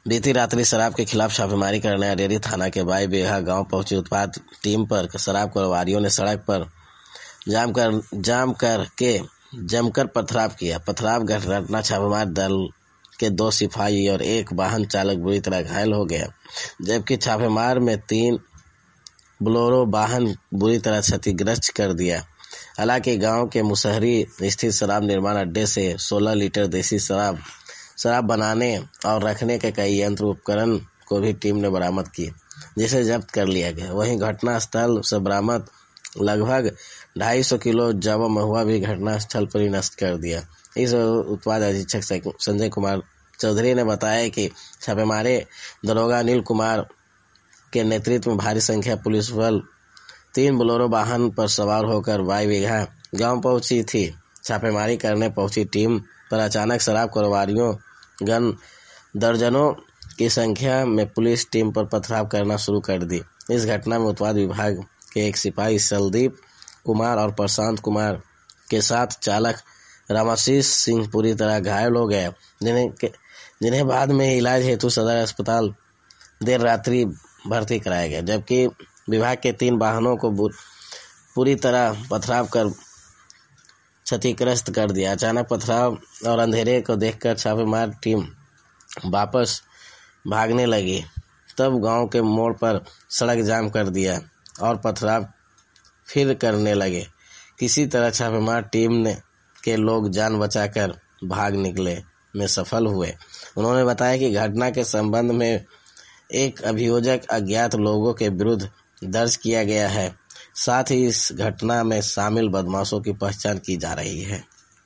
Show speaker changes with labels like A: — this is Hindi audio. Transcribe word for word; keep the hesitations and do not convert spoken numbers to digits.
A: बीती रात्रि शराब के खिलाफ छापेमारी करने अडेरी थाना के बाई बेघा गांव पहुंची उत्पाद टीम पर शराब कारोबारियों ने सड़क पर जाम कर जाम कर के जमकर पथराव किया। पथराव घटना छापेमार दल के दो सिपाही और एक वाहन चालक बुरी तरह घायल हो गया, जबकि छापेमार में तीन बोलेरो वाहन बुरी तरह क्षतिग्रस्त कर दिया। हालांकि गांव के मुसहरी स्थित शराब निर्माण अड्डे से सोलह लीटर देसी शराब शराब बनाने और रखने के कई यंत्र उपकरण को भी टीम ने बरामद किए, जिसे जब्त कर लिया गया। वहीं घटना स्थल से बरामद लगभग ढाई सौ किलो जावा महुआ भी घटना स्थल पर ही नष्ट कर दिया। इस उत्पाद अधीक्षक संजय कुमार चौधरी ने बताया कि छापेमारे दरोगा अनिल कुमार के नेतृत्व में भारी संख्या पुलिस बल तीन बोलेरो वाहन पर सवार होकर बाई बीघा गांव पहुंची थी। छापेमारी करने पहुंची टीम पर अचानक शराब कारोबारियों गन दर्जनों की संख्या में पुलिस टीम पर पथराव करना शुरू कर दी। इस घटना में उत्पाद विभाग के एक सिपाही सलदीप कुमार और प्रशांत कुमार के साथ चालक रामाशीष सिंह पूरी तरह घायल हो गए, जिन्हें जिन्हें बाद में इलाज हेतु सदर अस्पताल देर रात्रि भर्ती कराया गया, जबकि विभाग के तीन वाहनों को पूरी तरह पथराव कर क्षतिग्रस्त कर दिया। अचानक पथराव और अंधेरे को देखकर छापेमार टीम वापस भागने लगी। तब गांव के मोड़ पर सड़क जाम कर दिया और पथराव फिर करने लगे। किसी तरह छापेमार टीम ने के लोग जान बचाकर भाग निकले में सफल हुए। उन्होंने बताया कि घटना के संबंध में एक अभियोजक अज्ञात लोगों के विरुद्ध दर्ज किया गया है। साथ ही इस घटना में शामिल बदमाशों की पहचान की जा रही है।